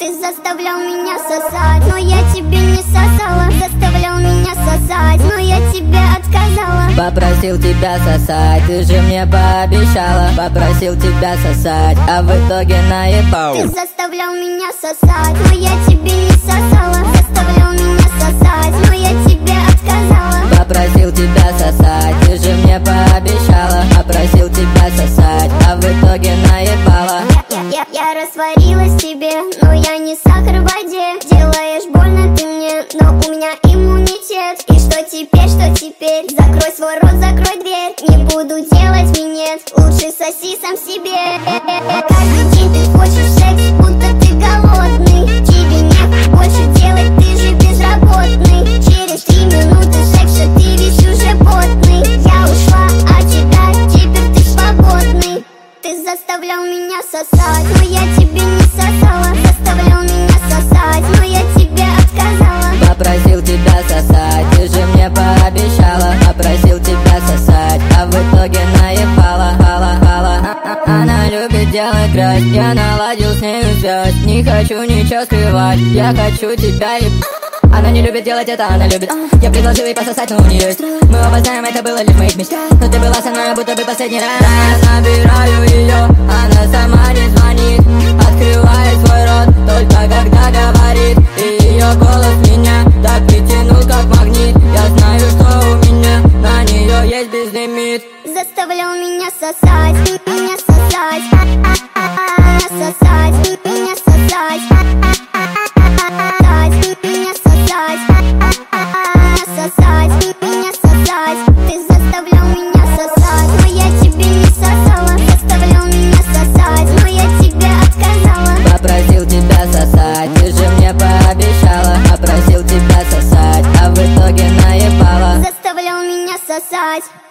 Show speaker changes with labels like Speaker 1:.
Speaker 1: Ты заставлял меня сосать, но я тебе не сосала. Заставлял меня сосать, но я тебе отказала.
Speaker 2: Попросил тебя сосать, ты же мне пообещала. Попросил тебя сосать, а в итоге наебал.
Speaker 1: Ты заставлял меня сосать, но я тебе не сосала. Заставлял меня сосать, но я тебе отказала.
Speaker 2: Попросил тебя сосать, ты же мне пообещала. Попросил тебя сосать, а в итоге наебала.
Speaker 1: Я растворилась в тебе, но я не сахар в воде. Делаешь больно ты мне, но у меня иммунитет. И что теперь, что теперь? Закрой свой рот, закрой дверь. Не буду делать минет, лучше соси сам себе. Каждый день ты хочешь секс, будто ты голодный. Тебе нехуй больше делать, ты же безработный. Через 3 минуты секса ты весь уже потный. Я ушла от тебя, теперь ты свободный. Ты заставлял меня сосать, но я тебе не сосала. Заставлял меня сосать, но я тебе отказала.
Speaker 2: Попросил тебя сосать, ты же мне пообещала. Попросил тебя сосать, а в итоге наебала. Она любит делать грязь, я наладил с нею связь. Не хочу ничего скрывать, я хочу тебя Она не любит делать это, она любит. Я предложил ей пососать, но у нее есть. Мы оба знаем, это было лишь в моих мечтах. Но ты была со мной, будто бы последний раз. Я набираю ее, она сама не звонит. Открывает свой рот, только когда говорит. И ее голос меня так притянул, как магнит. Я знаю, что у меня на нее есть безлимит.
Speaker 1: Заставлял меня сосать, меня сосать, меня сосать, меня сосать, меня сосать, сосать, меня сосать. Ты заставлял меня сосать, но я тебе не сосала. Заставлял меня сосать, но я тебе отказала.
Speaker 2: Попросил тебя сосать, ты же мне пообещала. Попросил тебя сосать, а в итоге наебала.
Speaker 1: Заставлял меня сосать.